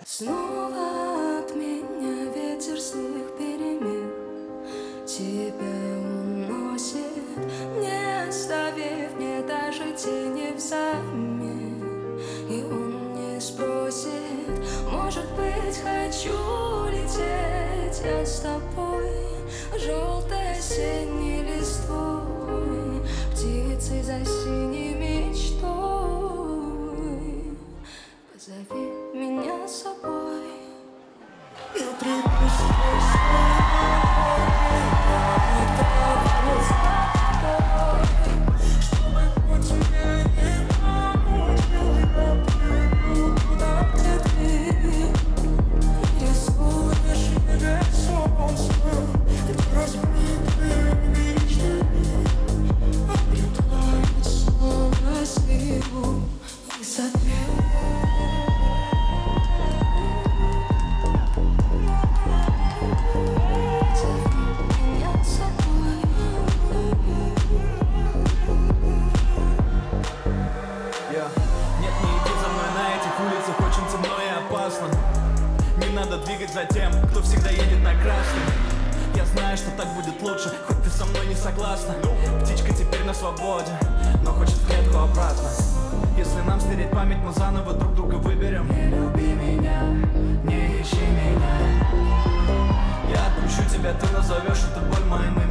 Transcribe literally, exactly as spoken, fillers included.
Снова от меня ветер злых перемен тебя уносит, не оставив мне даже тени взамен. И он не спросит, может быть, хочу лететь я с тобой, желтой осенней листвой, птицей за синей мечтой. Позови меня с собой. Я Не надо двигать за тем, кто всегда едет на красный. Я знаю, что так будет лучше, хоть ты со мной не согласна. Птичка теперь на свободе, но хочет в клетку обратно. Если нам стереть память, мы заново друг друга выберем. Не люби меня, не ищи меня. Я отпущу тебя, ты назовешь это боль моей.